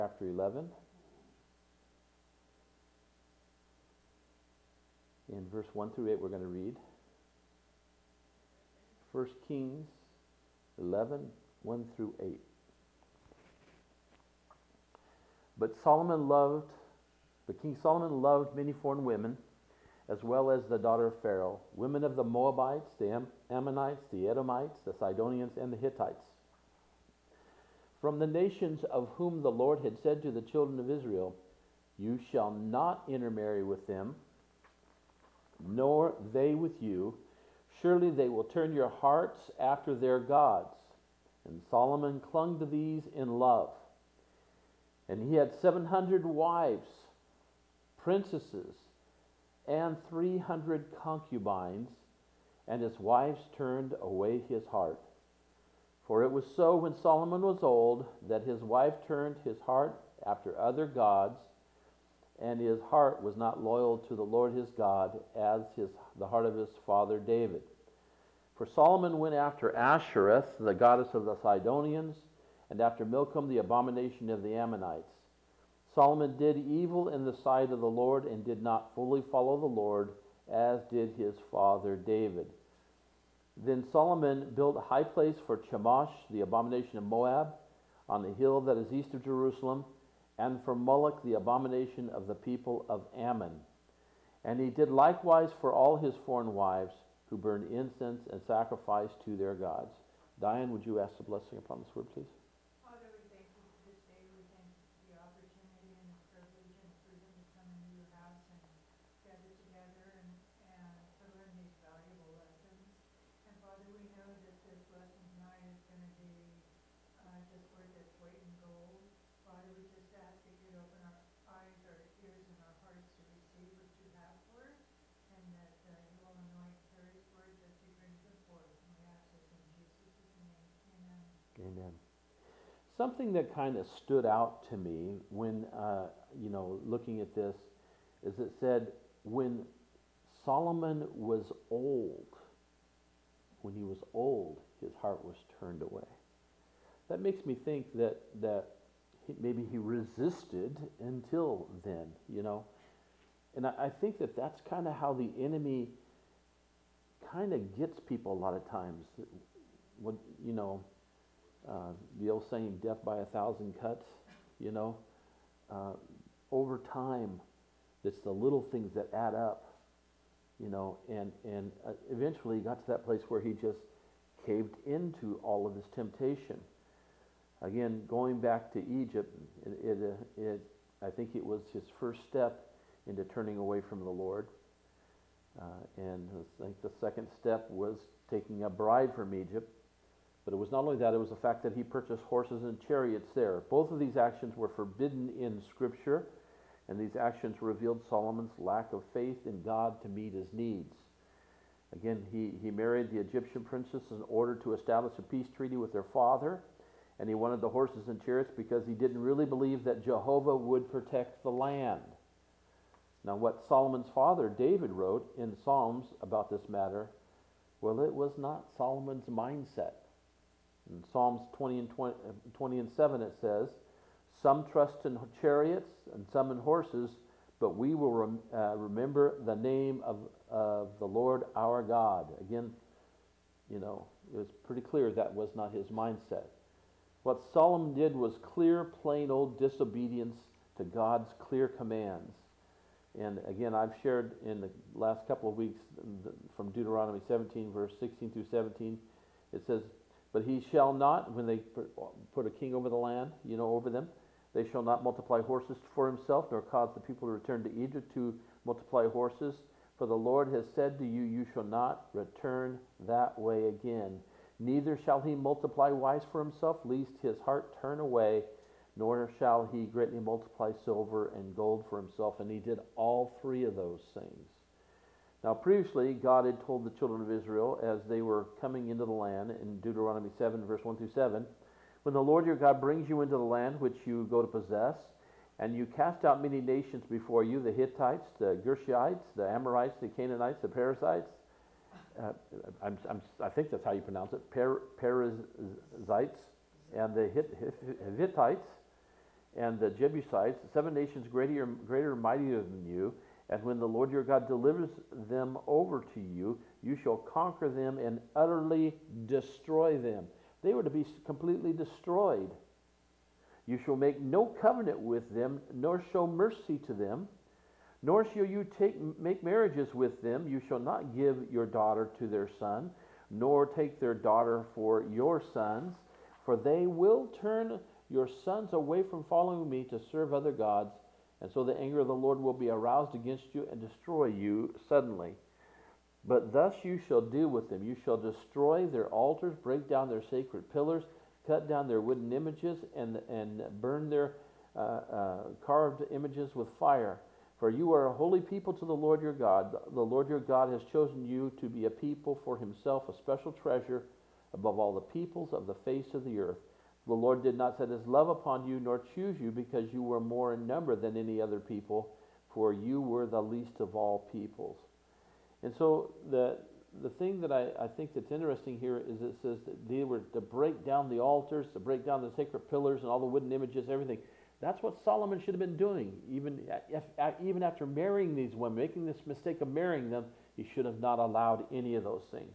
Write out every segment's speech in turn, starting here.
Chapter 11. In verse 1 through 8 we're going to read 1 Kings 11, 1 through 8. But King Solomon loved many foreign women, as well as the daughter of Pharaoh, women of the Moabites, the Ammonites, the Edomites, the Sidonians, and the Hittites, from the nations of whom the Lord had said to the children of Israel, "You shall not intermarry with them, nor they with you. Surely they will turn your hearts after their gods." And Solomon clung to these in love. And he had 700 wives, princesses, and 300 concubines, and his wives turned away his heart. For it was so when Solomon was old that his wife turned his heart after other gods, and his heart was not loyal to the Lord his God as the heart of his father David. For Solomon went after Ashereth, the goddess of the Sidonians, and after Milcom, the abomination of the Ammonites. Solomon did evil in the sight of the Lord and did not fully follow the Lord as did his father David. Then Solomon built a high place for Chemosh, the abomination of Moab, on the hill that is east of Jerusalem, and for Moloch, the abomination of the people of Ammon. And he did likewise for all his foreign wives, who burned incense and sacrificed to their gods. Diane, would you ask the blessing upon this word, please? Father, we thank you for this day. We thank you for the opportunity and the privilege and freedom to come into your house and gather together and to learn these valuable lessons. And Father, we know that this lesson tonight is going to be just worth its weight in gold. Father, we just ask that you'd open our eyes, our ears, and our hearts to receive what you have for us, and that you will anoint Terry's words as he brings them forth. And we ask this in Jesus' name. Amen. Amen. Something that kind of stood out to me when, looking at this, is it said, when Solomon was old, his heart was turned away. That makes me think that maybe he resisted until then, And I think that's kind of how the enemy kind of gets people a lot of times. When, the old saying, death by 1,000 cuts, over time, it's the little things that add up, and eventually he got to that place where he just caved into all of this temptation. Again, going back to Egypt, I think it was his first step into turning away from the Lord. And I think the second step was taking a bride from Egypt. But it was not only that, it was the fact that he purchased horses and chariots there. Both of these actions were forbidden in Scripture, and these actions revealed Solomon's lack of faith in God to meet his needs. Again, he married the Egyptian princess in order to establish a peace treaty with their father, and he wanted the horses and chariots because he didn't really believe that Jehovah would protect the land. Now, what Solomon's father, David, wrote in Psalms about this matter, well, it was not Solomon's mindset. In Psalms 20 and 7 it says, "Some trust in chariots and some in horses, but we will remember the name of the Lord our God." Again, it was pretty clear that was not his mindset. What Solomon did was clear, plain old disobedience to God's clear commands. And again, I've shared in the last couple of weeks from Deuteronomy 17, verse 16 through 17, it says, "But he shall not," when they put a king over the land, over them, "they shall not multiply horses for himself, nor cause the people to return to Egypt to multiply horses. For the Lord has said to you, you shall not return that way again. Neither shall he multiply wives for himself, lest his heart turn away, nor shall he greatly multiply silver and gold for himself." And he did all three of those things. Now previously, God had told the children of Israel as they were coming into the land in Deuteronomy 7, verse 1 through 7, "When the Lord your God brings you into the land which you go to possess, and you cast out many nations before you, the Hittites, the Gershites, the Amorites, the Canaanites, the Perizzites," I think that's how you pronounce it, Perizzites, and the Hittites, and the Jebusites, 7 nations greater and mightier than you. And when the Lord your God delivers them over to you, you shall conquer them and utterly destroy them. They were to be completely destroyed. You shall make no covenant with them, nor show mercy to them, nor shall you make marriages with them. You shall not give your daughter to their son, nor take their daughter for your sons, for they will turn your sons away from following me to serve other gods, and so the anger of the Lord will be aroused against you and destroy you suddenly. But thus you shall deal with them. You shall destroy their altars, break down their sacred pillars, cut down their wooden images, and burn their carved images with fire. For you are a holy people to the Lord your God. The Lord your God has chosen you to be a people for himself, a special treasure above all the peoples of the face of the earth. The Lord did not set his love upon you, nor choose you, because you were more in number than any other people, for you were the least of all peoples. And so the thing that I think that's interesting here is it says that they were to break down the altars, to break down the sacred pillars and all the wooden images, everything. That's what Solomon should have been doing. Even after marrying these women, making this mistake of marrying them, he should have not allowed any of those things.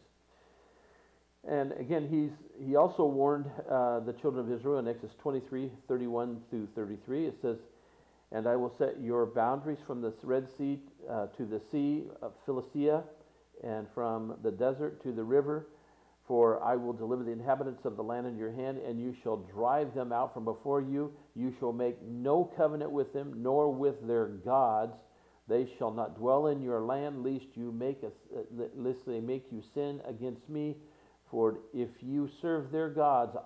And again, he also warned the children of Israel in Exodus 23:31 through 33. It says, "And I will set your boundaries from the Red Sea to the sea of Philistia, and from the desert to the river. For I will deliver the inhabitants of the land in your hand, and you shall drive them out from before you. You shall make no covenant with them, nor with their gods. They shall not dwell in your land, lest they make you sin against me. For if you serve their gods,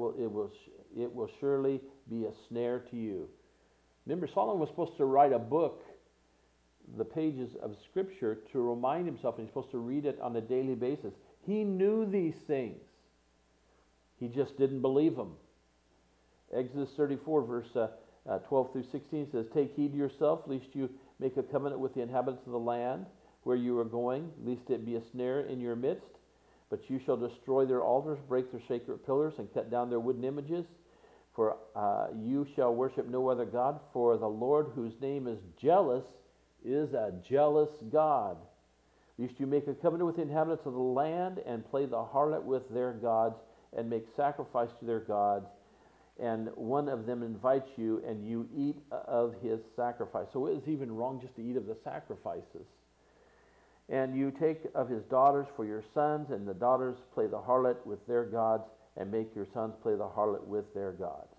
it will surely be a snare to you." Remember, Solomon was supposed to write a book, the pages of Scripture, to remind himself, and he's supposed to read it on a daily basis. He knew these things. He just didn't believe them. Exodus 34, verse 12 through 16 says, "Take heed to yourself, lest you make a covenant with the inhabitants of the land where you are going, lest it be a snare in your midst. But you shall destroy their altars, break their sacred pillars, and cut down their wooden images. For you shall worship no other God, for the Lord, whose name is jealous, is a jealous God. Lest you make a covenant with the inhabitants of the land, and play the harlot with their gods, and make sacrifice to their gods, and one of them invites you, and you eat of his sacrifice." So it is even wrong just to eat of the sacrifices. "And you take of his daughters for your sons, and the daughters play the harlot with their gods, and make your sons play the harlot with their gods."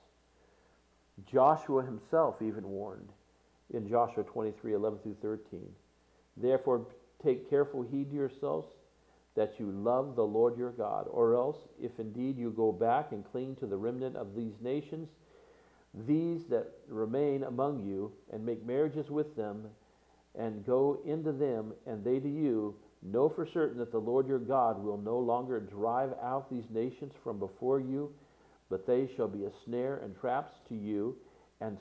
Joshua himself even warned in Joshua 23:11 through 13, "Therefore take careful heed to yourselves that you love the Lord your God, or else, if indeed you go back and cling to the remnant of these nations, these that remain among you, and make marriages with them, and go into them, and they to you, know for certain that the Lord your God will no longer drive out these nations from before you, but they shall be a snare and traps to you, and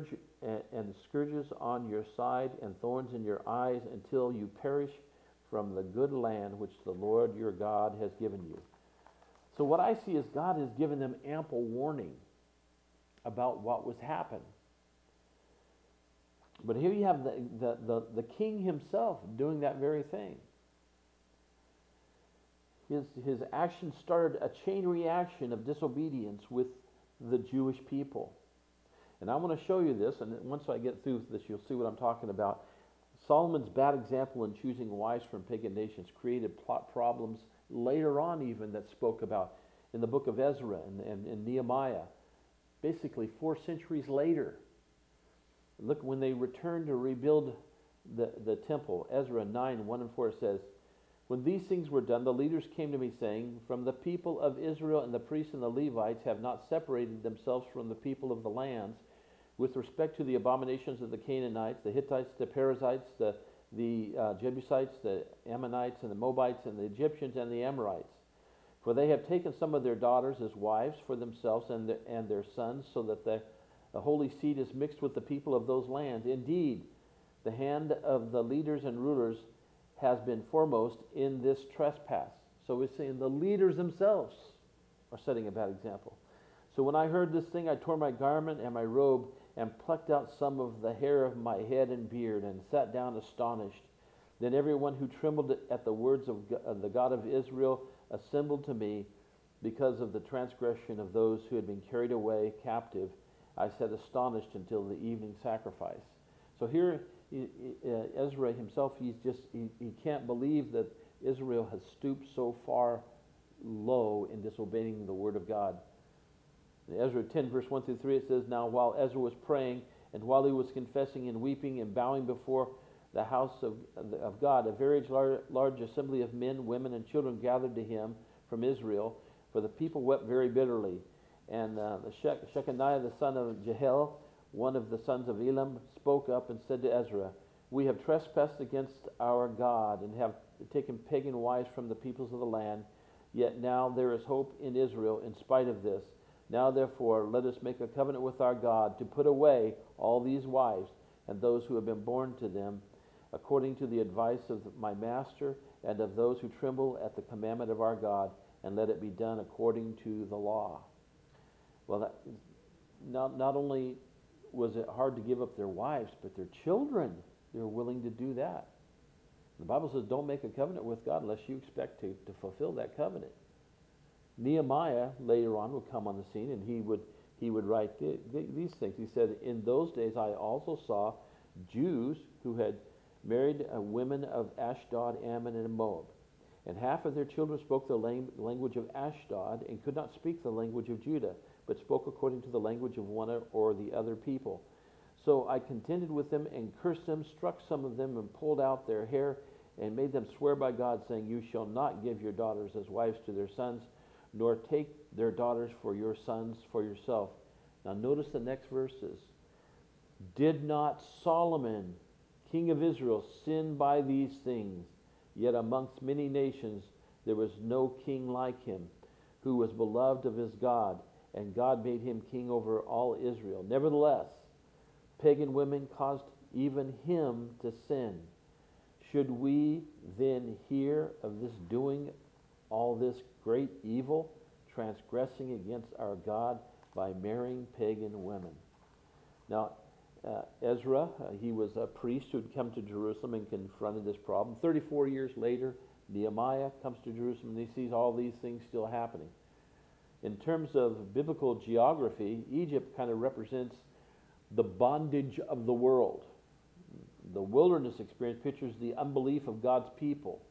scourges on your side, and thorns in your eyes, until you perish from the good land which the Lord your God has given you." So what I see is God has given them ample warning about what was happening. But here you have the king himself doing that very thing. His action started a chain reaction of disobedience with the Jewish people. And I want to show you this, and once I get through this, you'll see what I'm talking about. Solomon's bad example in choosing wives from pagan nations created problems later on even that spoke about in the book of Ezra and Nehemiah. Basically 4 centuries later. Look, when they returned to rebuild the temple, Ezra 9:1-4 says, "When these things were done, the leaders came to me, saying, 'From the people of Israel and the priests and the Levites have not separated themselves from the people of the lands with respect to the abominations of the Canaanites, the Hittites, the Perizzites, the Jebusites, the Ammonites, and the Moabites, and the Egyptians, and the Amorites. For they have taken some of their daughters as wives for themselves and their sons, so that the holy seed is mixed with the people of those lands. Indeed, the hand of the leaders and rulers has been foremost in this trespass.'" So we're saying the leaders themselves are setting a bad example. "So when I heard this thing, I tore my garment and my robe and plucked out some of the hair of my head and beard, and sat down astonished. Then everyone who trembled at the words of the God of Israel assembled to me because of the transgression of those who had been carried away captive. I sat astonished until the evening sacrifice. So here, Ezra himself, he can't believe that Israel has stooped so far low in disobeying the word of God. In Ezra 10, verse 1 through 3, it says, Now while Ezra was praying, and while he was confessing and weeping and bowing before the house of God, a very large assembly of men, women, and children gathered to him from Israel, for the people wept very bitterly. And Shechaniah, the son of Jehiel, one of the sons of Elam, spoke up and said to Ezra, We have trespassed against our God and have taken pagan wives from the peoples of the land, yet now there is hope in Israel in spite of this. Now therefore let us make a covenant with our God to put away all these wives and those who have been born to them, according to the advice of my master and of those who tremble at the commandment of our God, and let it be done according to the law. Well, not only was it hard to give up their wives, but their children, they were willing to do that. The Bible says don't make a covenant with God unless you expect to fulfill that covenant. Nehemiah later on would come on the scene, and he would write these things. He said, In those days I also saw Jews who had married women of Ashdod, Ammon, and Moab. And half of their children spoke the language of Ashdod and could not speak the language of Judah, but spoke according to the language of one or the other people. So I contended with them and cursed them, struck some of them, and pulled out their hair, and made them swear by God, saying, You shall not give your daughters as wives to their sons, nor take their daughters for your sons for yourself. Now notice the next verses. Did not Solomon, king of Israel, sin by these things? Yet amongst many nations there was no king like him, who was beloved of his God, and God made him king over all Israel. Nevertheless, pagan women caused even him to sin. Should we then hear of this doing all this great evil, transgressing against our God by marrying pagan women? Now, Ezra, he was a priest who had come to Jerusalem and confronted this problem. 34 years later, Nehemiah comes to Jerusalem and he sees all these things still happening. In terms of biblical geography, Egypt kind of represents the bondage of the world. The wilderness experience pictures the unbelief of God's people.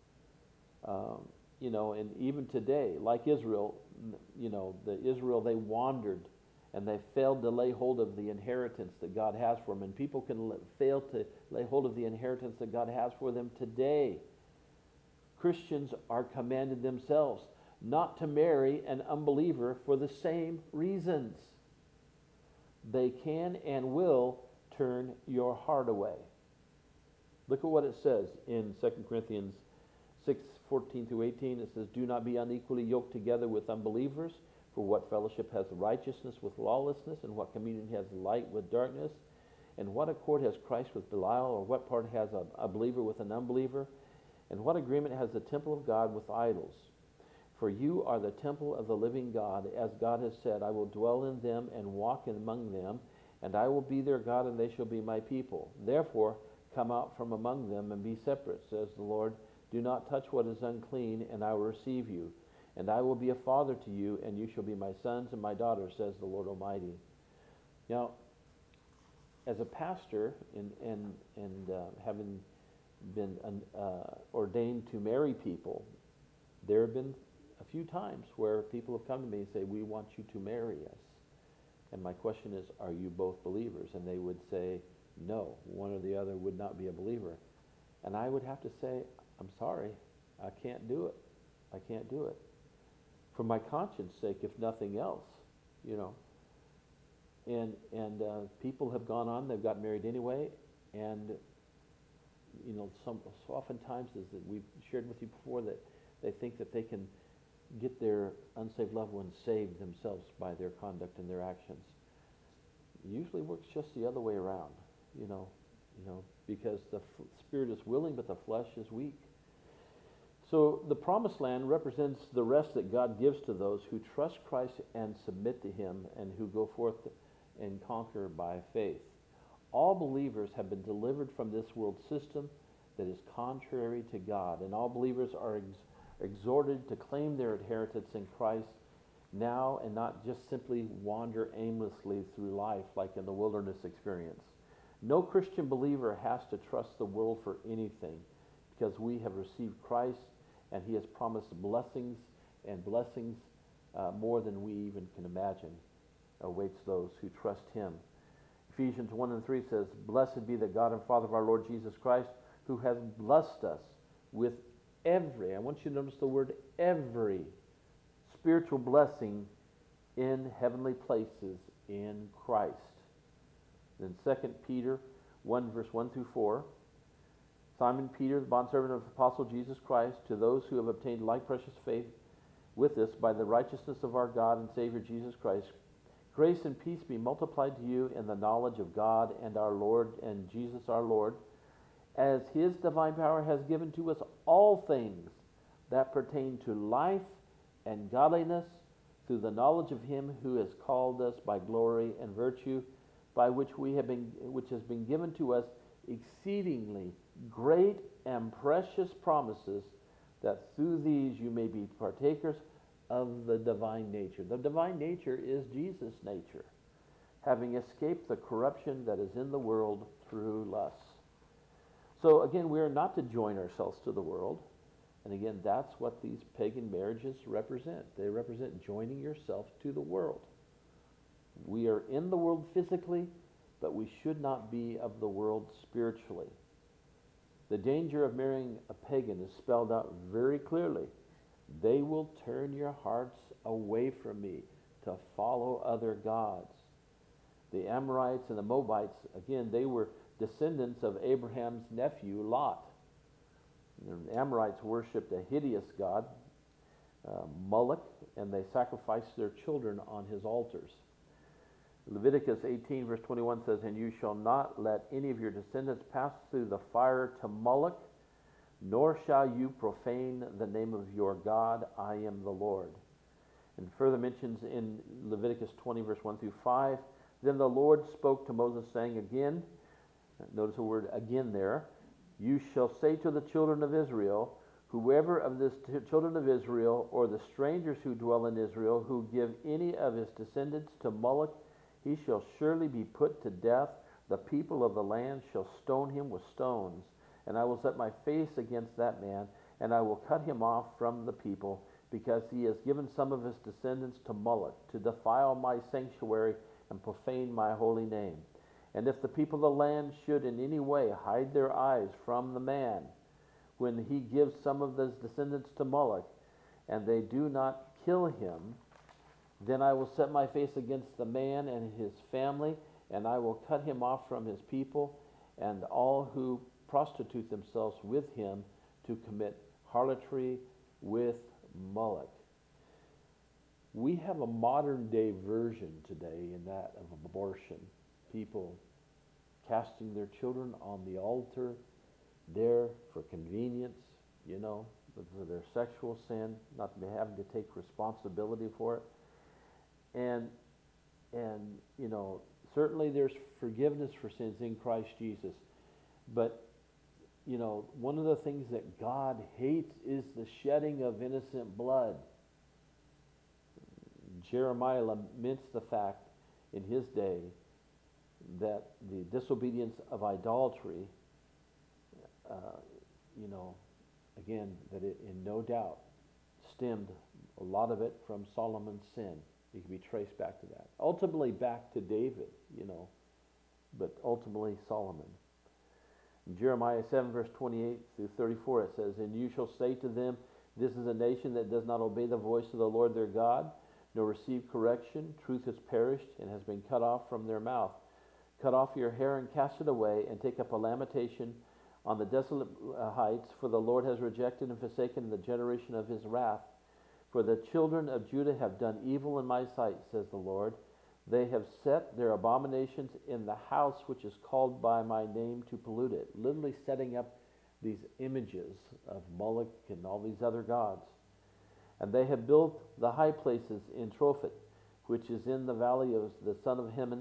And even today, like Israel, Israel, they wandered and they failed to lay hold of the inheritance that God has for them. And people can fail to lay hold of the inheritance that God has for them today. Christians are commanded themselves not to marry an unbeliever for the same reasons. They can and will turn your heart away. Look at what it says in 2 Corinthians 6:14-18. It says, Do not be unequally yoked together with unbelievers, for what fellowship has righteousness with lawlessness, and what communion has light with darkness? And what accord has Christ with Belial, or what part has a believer with an unbeliever? And what agreement has the temple of God with idols? For you are the temple of the living God, as God has said, I will dwell in them and walk among them, and I will be their God, and they shall be my people. Therefore, come out from among them and be separate, says the Lord. Do not touch what is unclean, and I will receive you. And I will be a father to you, and you shall be my sons and my daughters, says the Lord Almighty. Now, as a pastor and having been ordained to marry people, there have been a few times where people have come to me and say, we want you to marry us. And my question is, are you both believers? And they would say, no, one or the other would not be a believer. And I would have to say, I'm sorry, I can't do it. I can't do it. For my conscience sake, if nothing else, And people have gone on, they've got married anyway, and so oftentimes, as that we've shared with you before, that they think that they can get their unsaved loved ones saved themselves by their conduct and their actions. It usually works just the other way around, because the spirit is willing, but the flesh is weak. So the promised land represents the rest that God gives to those who trust Christ and submit to Him, and who go forth and conquer by faith. All believers have been delivered from this world system that is contrary to God, and all believers are exhorted to claim their inheritance in Christ now and not just simply wander aimlessly through life like in the wilderness experience. No Christian believer has to trust the world for anything because we have received Christ and he has promised blessings and blessings more than we even can imagine awaits those who trust him. Ephesians 1 and 3 says, "Blessed be the God and Father of our Lord Jesus Christ, who has blessed us with every," I want you to notice the word every, "spiritual blessing in heavenly places in Christ." Then 2 Peter 1 verse 1 through 4, "Simon Peter, the bondservant of the Apostle Jesus Christ, to those who have obtained like precious faith with us by the righteousness of our God and Savior Jesus Christ, grace and peace be multiplied to you in the knowledge of God and our Lord and Jesus our Lord, as his divine power has given to us all things that pertain to life and godliness through the knowledge of him who has called us by glory and virtue, by which has been given to us exceedingly great and precious promises, that through these you may be partakers of the divine nature." The divine nature is Jesus' nature, having escaped the corruption that is in the world through lust. So again, we are not to join ourselves to the world. And again, that's what these pagan marriages represent. They represent joining yourself to the world. We are in the world physically, but we should not be of the world spiritually. The danger of marrying a pagan is spelled out very clearly. They will turn your hearts away from me to follow other gods. The Amorites and the Moabites, again, they were descendants of Abraham's nephew, Lot. The Amorites worshipped a hideous god, Moloch, and they sacrificed their children on his altars. Leviticus 18 verse 21 says, "And you shall not let any of your descendants pass through the fire to Moloch, nor shall you profane the name of your God. I am the Lord." And further mentions in Leviticus 20 verse 1 through 5, "Then the Lord spoke to Moses, saying again," notice the word again there, "You shall say to the children of Israel, whoever of the children of Israel, or the strangers who dwell in Israel, who give any of his descendants to Moloch, he shall surely be put to death. The people of the land shall stone him with stones. And I will set my face against that man, and I will cut him off from the people, because he has given some of his descendants to Moloch, to defile my sanctuary and profane my holy name. And if the people of the land should in any way hide their eyes from the man, when he gives some of his descendants to Moloch, and they do not kill him, then I will set my face against the man and his family, and I will cut him off from his people, and all who prostitute themselves with him to commit harlotry with Moloch." We have a modern day version today in that of abortion. People casting their children on the altar there for convenience, for their sexual sin, not having to take responsibility for it. And certainly there's forgiveness for sins in Christ Jesus. But, one of the things that God hates is the shedding of innocent blood. Jeremiah laments the fact in his day that the disobedience of idolatry, again, that it in no doubt stemmed a lot of it from Solomon's sin. It can be traced back to that. Ultimately back to David, but ultimately Solomon. In Jeremiah 7 verse 28 through 34 it says, "And you shall say to them, this is a nation that does not obey the voice of the Lord their God, nor receive correction. Truth has perished and has been cut off from their mouth. Cut off your hair and cast it away, and take up a lamentation on the desolate heights, for the Lord has rejected and forsaken the generation of his wrath. For the children of Judah have done evil in my sight, says the Lord. They have set their abominations in the house which is called by my name to pollute it." Literally setting up these images of Moloch and all these other gods. "And they have built the high places in Tophet, which is in the valley of the son of Hinnom,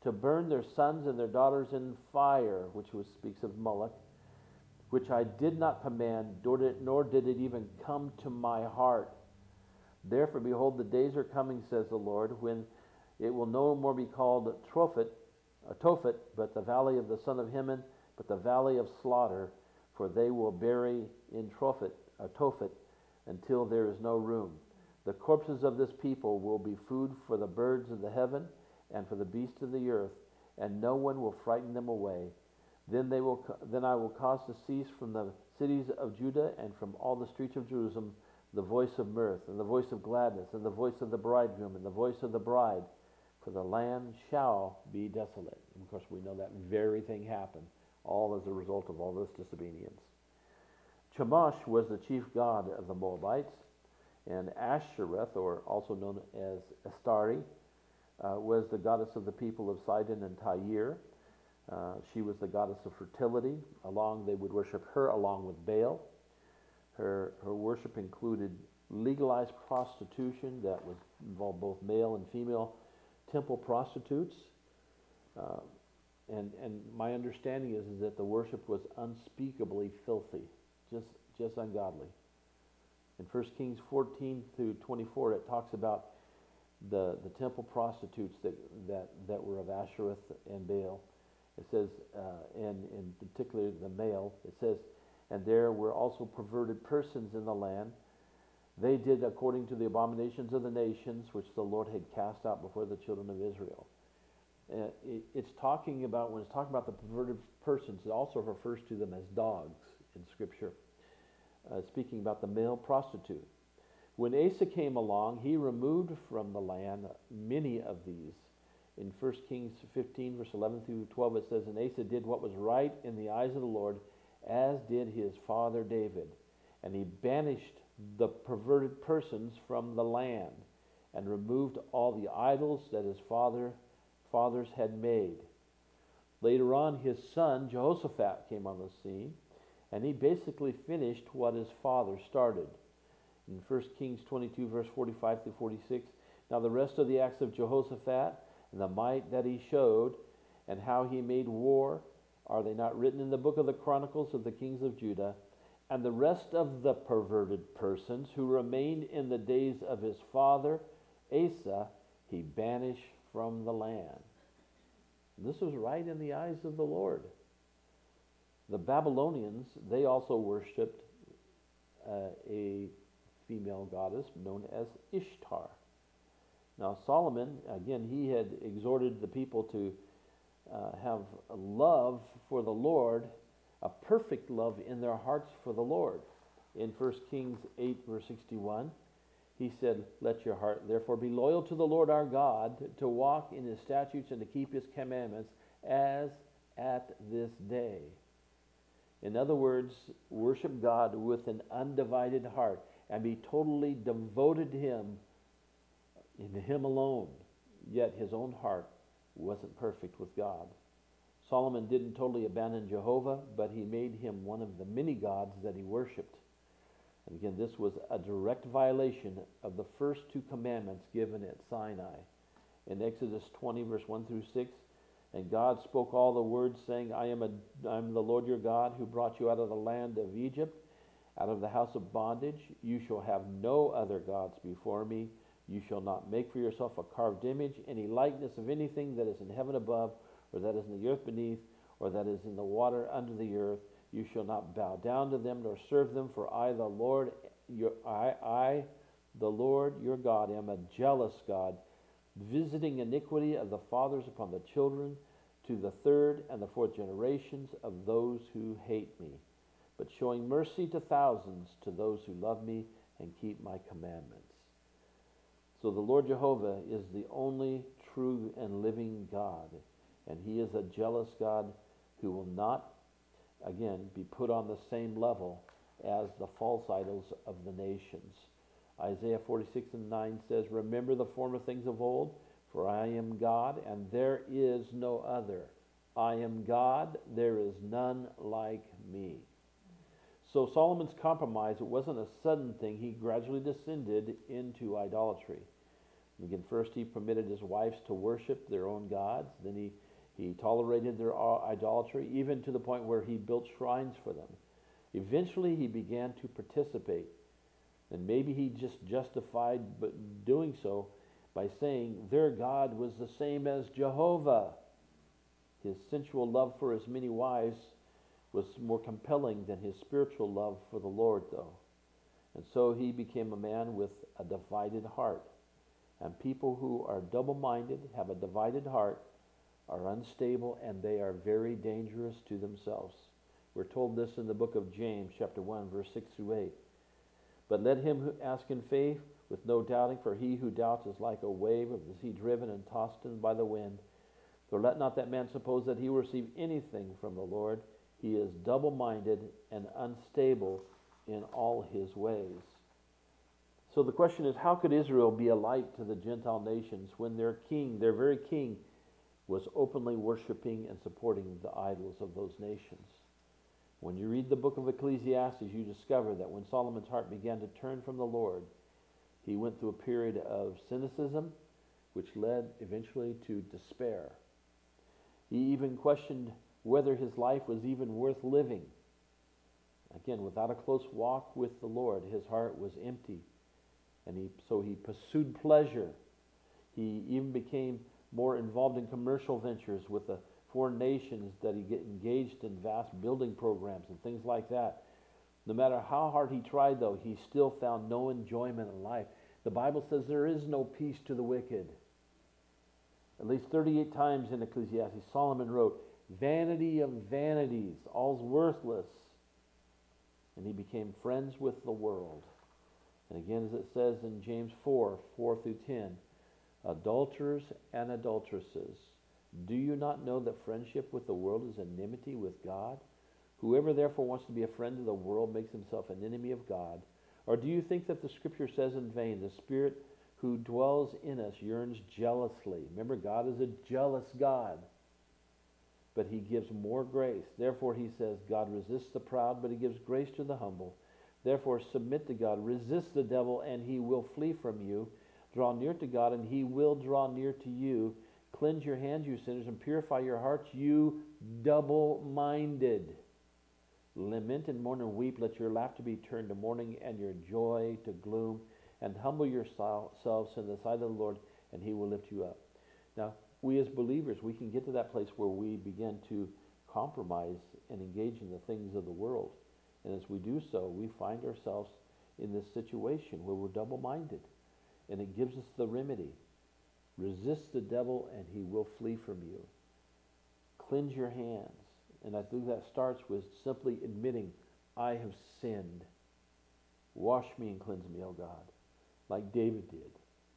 to burn their sons and their daughters in fire, which speaks of Moloch, which I did not command, nor did it even come to my heart. Therefore, behold, the days are coming, says the Lord, when it will no more be called Tophet, but the valley of the son of Hinnom, but the valley of slaughter, for they will bury in Tophet, until there is no room. The corpses of this people will be food for the birds of the heaven and for the beasts of the earth, and no one will frighten them away. Then I will cause to cease from the cities of Judah and from all the streets of Jerusalem the voice of mirth, and the voice of gladness, and the voice of the bridegroom, and the voice of the bride, for the land shall be desolate. And of course, we know that very thing happened, all as a result of all this disobedience. Chemosh was the chief god of the Moabites, and Ashereth, or also known as Astari, was the goddess of the people of Sidon and Tyre. She was the goddess of fertility. They would worship her along with Baal. Her worship included legalized prostitution that would involve both male and female temple prostitutes. And my understanding is that the worship was unspeakably filthy, just ungodly. In 1 Kings 14 through 24, it talks about the temple prostitutes that were of Ashereth and Baal. It says, and in particular the male, it says, and there were also perverted persons in the land. They did according to the abominations of the nations, which the Lord had cast out before the children of Israel. It's talking about, when it's talking about the perverted persons, it also refers to them as dogs in Scripture, speaking about the male prostitute. When Asa came along, he removed from the land many of these. In 1 Kings 15, verse 11 through 12, it says, and Asa did what was right in the eyes of the Lord, as did his father David. And he banished the perverted persons from the land, and removed all the idols that his fathers had made. Later on, his son Jehoshaphat came on the scene, and he basically finished what his father started. In 1 Kings 22, verse 45 through 46, now the rest of the acts of Jehoshaphat, and the might that he showed, and how he made war, are they not written in the book of the Chronicles of the kings of Judah? And the rest of the perverted persons who remained in the days of his father Asa, he banished from the land. This was right in the eyes of the Lord. The Babylonians, they also worshipped a female goddess known as Ishtar. Now Solomon, again, he had exhorted the people to have a love for the Lord, a perfect love in their hearts for the Lord. In 1 Kings 8, verse 61, he said, let your heart therefore be loyal to the Lord our God, to walk in his statutes and to keep his commandments, as at this day. In other words, worship God with an undivided heart and be totally devoted to him, in him alone. Yet his own heart wasn't perfect with God. Solomon didn't totally abandon Jehovah, but he made him one of the many gods that he worshipped. And again, this was a direct violation of the first two commandments given at Sinai. In Exodus 20, verse 1 through 6, and God spoke all the words, saying, I am the Lord your God, who brought you out of the land of Egypt, out of the house of bondage. You shall have no other gods before me. You shall not make for yourself a carved image, any likeness of anything that is in heaven above, or that is in the earth beneath, or that is in the water under the earth. You shall not bow down to them nor serve them, for I, the Lord your God, am a jealous God, visiting iniquity of the fathers upon the children, to the third and the fourth generations of those who hate me, but showing mercy to thousands, to those who love me and keep my commandments. So the Lord Jehovah is the only true and living God, and he is a jealous God who will not, again, be put on the same level as the false idols of the nations. Isaiah 46 and 9 says, remember the former things of old, for I am God, and there is no other. I am God, there is none like me. So Solomon's compromise, it wasn't a sudden thing. He gradually descended into idolatry. Again, first he permitted his wives to worship their own gods. Then he tolerated their idolatry, even to the point where he built shrines for them. Eventually he began to participate. And maybe he just justified doing so by saying their God was the same as Jehovah. His sensual love for his many wives was more compelling than his spiritual love for the Lord, though. And so he became a man with a divided heart. And people who are double-minded, have a divided heart, are unstable, and they are very dangerous to themselves. We're told this in the book of James, chapter 1, verse 6 through 8. But let him who ask in faith, with no doubting, for he who doubts is like a wave of the sea driven and tossed in by the wind. For let not that man suppose that he will receive anything from the Lord. He is double-minded and unstable in all his ways. So the question is, how could Israel be a light to the Gentile nations when their king, their very king, was openly worshiping and supporting the idols of those nations? When you read the book of Ecclesiastes, you discover that when Solomon's heart began to turn from the Lord, he went through a period of cynicism, which led eventually to despair. He even questioned whether his life was even worth living. Again, without a close walk with the Lord, his heart was empty. And so he pursued pleasure. He even became more involved in commercial ventures with the foreign nations, that he get engaged in vast building programs and things like that. No matter how hard he tried, though, he still found no enjoyment in life. The Bible says there is no peace to the wicked. At least 38 times in Ecclesiastes, Solomon wrote, "Vanity of vanities, all's worthless." And he became friends with the world. And again, as it says in James 4, 4 through 10, "Adulterers and adulteresses, do you not know that friendship with the world is enmity with God? Whoever therefore wants to be a friend of the world makes himself an enemy of God. Or do you think that the Scripture says in vain, the Spirit who dwells in us yearns jealously?" Remember, God is a jealous God, but he gives more grace. Therefore, he says, God resists the proud, but he gives grace to the humble. Therefore, submit to God. Resist the devil, and he will flee from you. Draw near to God, and he will draw near to you. Cleanse your hands, you sinners, and purify your hearts, you double-minded. Lament and mourn and weep. Let your laughter be turned to mourning and your joy to gloom. And humble yourselves in the sight of the Lord, and he will lift you up. Now, we as believers, we can get to that place where we begin to compromise and engage in the things of the world. And as we do so, we find ourselves in this situation where we're double-minded. And it gives us the remedy. Resist the devil, and he will flee from you. Cleanse your hands. And I think that starts with simply admitting, I have sinned. Wash me and cleanse me, O God, like David did.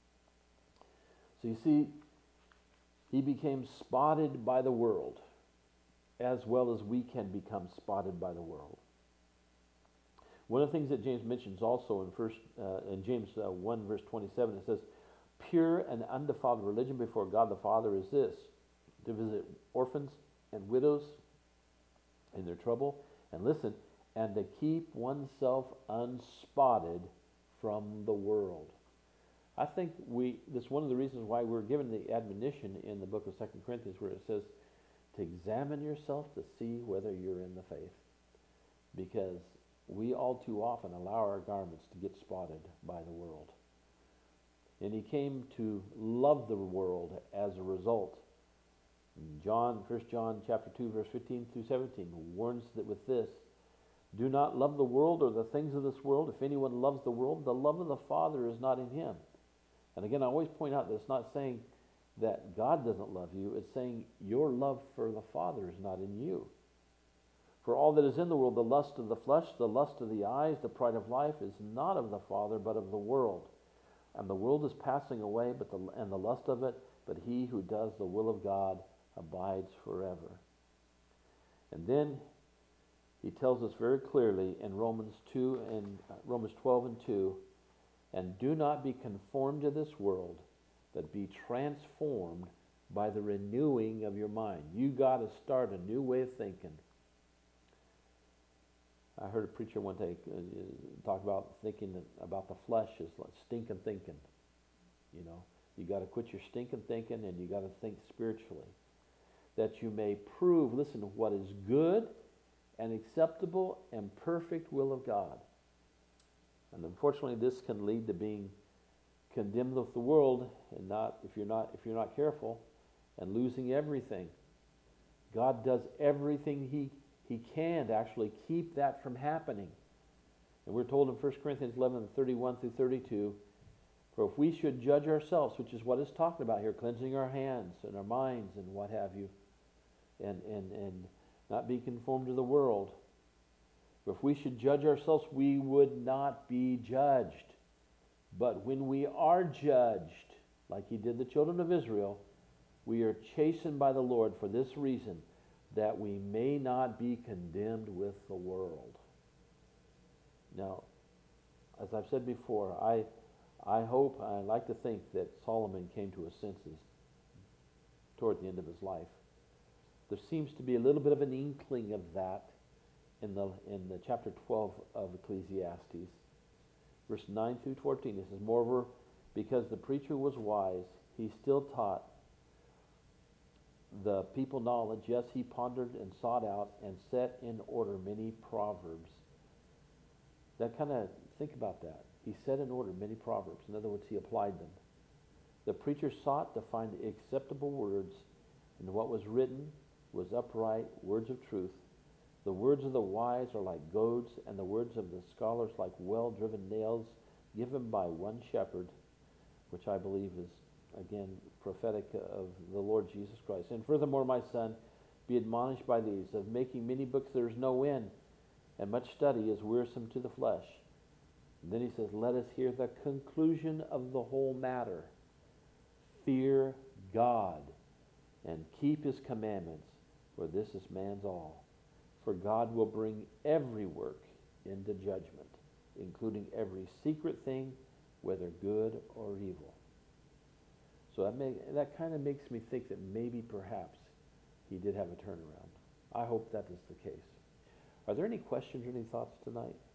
So you see, he became spotted by the world, as well as we can become spotted by the world. One of the things that James mentions also in James 1, verse 27, it says, "Pure and undefiled religion before God the Father is this, to visit orphans and widows in their trouble, and listen, and to keep oneself unspotted from the world." I think that's one of the reasons why we're given the admonition in the book of 2 Corinthians, where it says to examine yourself to see whether you're in the faith. Because we all too often allow our garments to get spotted by the world. And he came to love the world as a result. 1 John chapter 2, verse 15 through 17 warns that with this, "Do not love the world or the things of this world. If anyone loves the world, the love of the Father is not in him." And again, I always point out that it's not saying that God doesn't love you. It's saying your love for the Father is not in you. "For all that is in the world, the lust of the flesh, the lust of the eyes, the pride of life, is not of the Father, but of the world. And the world is passing away, and the lust of it, but he who does the will of God abides forever." And then he tells us very clearly in Romans 12 and 2, "And do not be conformed to this world, but be transformed by the renewing of your mind." You got to start a new way of thinking. I heard a preacher one day talk about thinking about the flesh as like stinking thinking. You got to quit your stinking thinking, and you got to think spiritually. That you may prove, listen, what is good and acceptable and perfect will of God. And unfortunately, this can lead to being condemned of the world, and not if you're not careful, and losing everything. God does everything He can to actually keep that from happening. And we're told in 1 Corinthians 11, 31 through 32, for if we should judge ourselves, which is what it's talking about here, cleansing our hands and our minds and what have you, and not be conformed to the world. For if we should judge ourselves, we would not be judged. But when we are judged, like He did the children of Israel, we are chastened by the Lord for this reason, that we may not be condemned with the world. Now, as I've said before, I hope, I like to think that Solomon came to his senses toward the end of his life. There seems to be a little bit of an inkling of that in the chapter 12 of Ecclesiastes. Verse 9 through 14, it says, moreover, because the preacher was wise, he still taught the people knowledge. Yes, he pondered and sought out and set in order many proverbs. That kind of, think about that. He set in order many proverbs. In other words, he applied them. The preacher sought to find acceptable words, and what was written was upright, words of truth. The words of the wise are like goads, and the words of the scholars like well-driven nails given by one shepherd, which I believe is, again, prophetic of the Lord Jesus Christ. And furthermore, my son, be admonished by these. Of making many books there is no end, and much study is wearisome to the flesh. And then he says, let us hear the conclusion of the whole matter. Fear God, and keep His commandments, for this is man's all. For God will bring every work into judgment, including every secret thing, whether good or evil. So that kind of makes me think that maybe perhaps he did have a turnaround. I hope that is the case. Are there any questions or any thoughts tonight?